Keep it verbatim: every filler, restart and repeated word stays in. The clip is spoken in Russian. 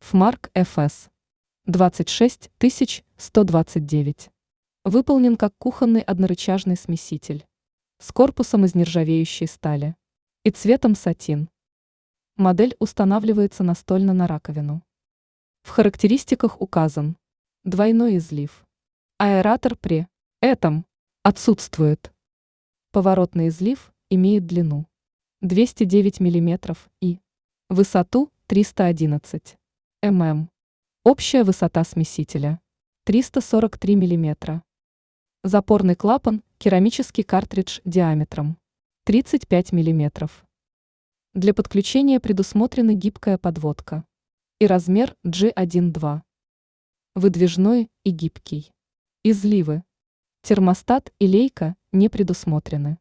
Фмарк эф эс двадцать шесть тысяч сто двадцать девять. Выполнен как кухонный однорычажный смеситель. С корпусом из нержавеющей стали. И цветом сатин. Модель устанавливается настольно на раковину. В характеристиках указан двойной излив. Аэратор при этом отсутствует. Поворотный излив имеет длину двести девять миллиметров и высоту триста одиннадцать миллиметров. Общая высота смесителя триста сорок три миллиметра. Запорный клапан – керамический картридж диаметром тридцать пять миллиметров. Для подключения предусмотрена гибкая подводка и размер джи один два. Выдвижной и гибкий. Изливы. Термостат и лейка не предусмотрены.